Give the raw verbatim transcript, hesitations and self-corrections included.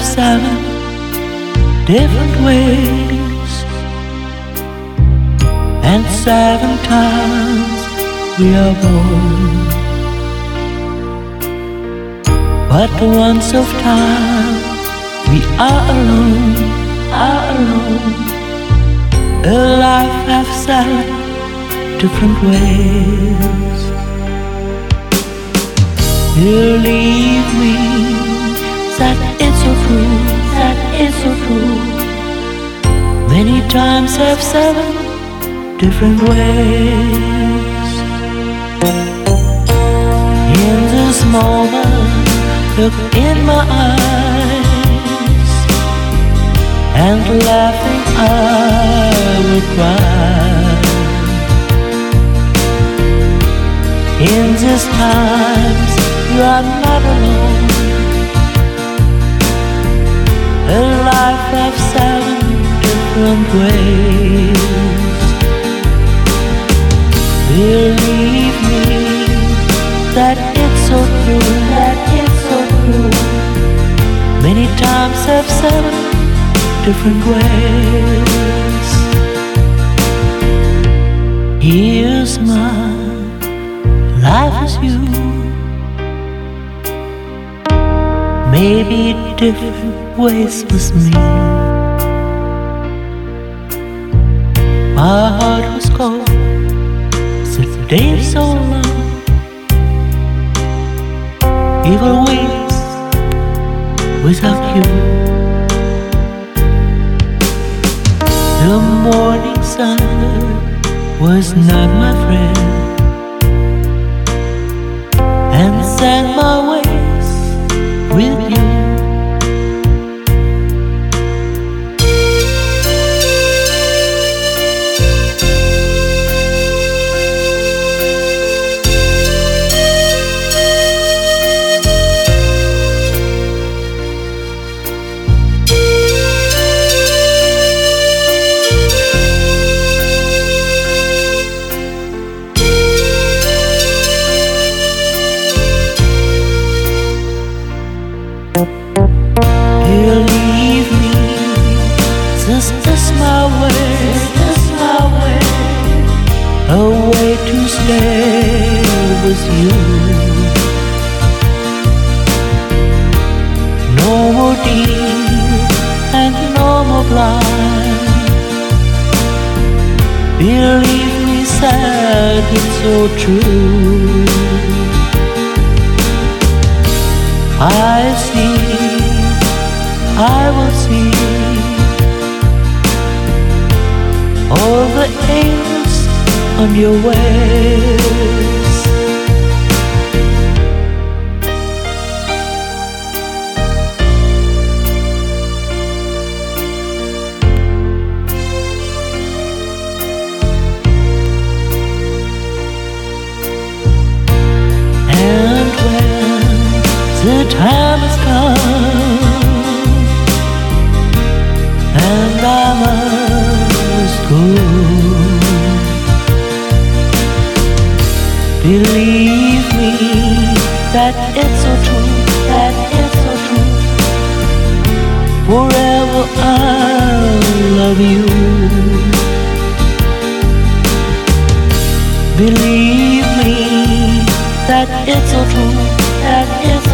seven different ways, and seven times we are born. But once of time we are alone, are alone. A life have seven different ways. Believe me, that it's so true, that it's so true. Many times have seven different ways. In this moment, look in my eyes, and laughing I will cry. In these times, you are not alone. A life of seven different ways. Believe me, that it's so true, that it's so true. Many times have seven different ways. Here's my life as you. Maybe different ways with me. My heart was cold, the day so long. Evil ways without you. The morning sun was not my friend, and sang my ways with you. Believe me, this is my way, this is my way, a way to stay with you. No more deep and no more blind. Believe me, sad, it's so true. I see, I will see all the angels on your ways. And when the time has come and I must go, believe me, that it's so true, that it's so true. Forever I'll love you. Believe me, that it's so true, that it's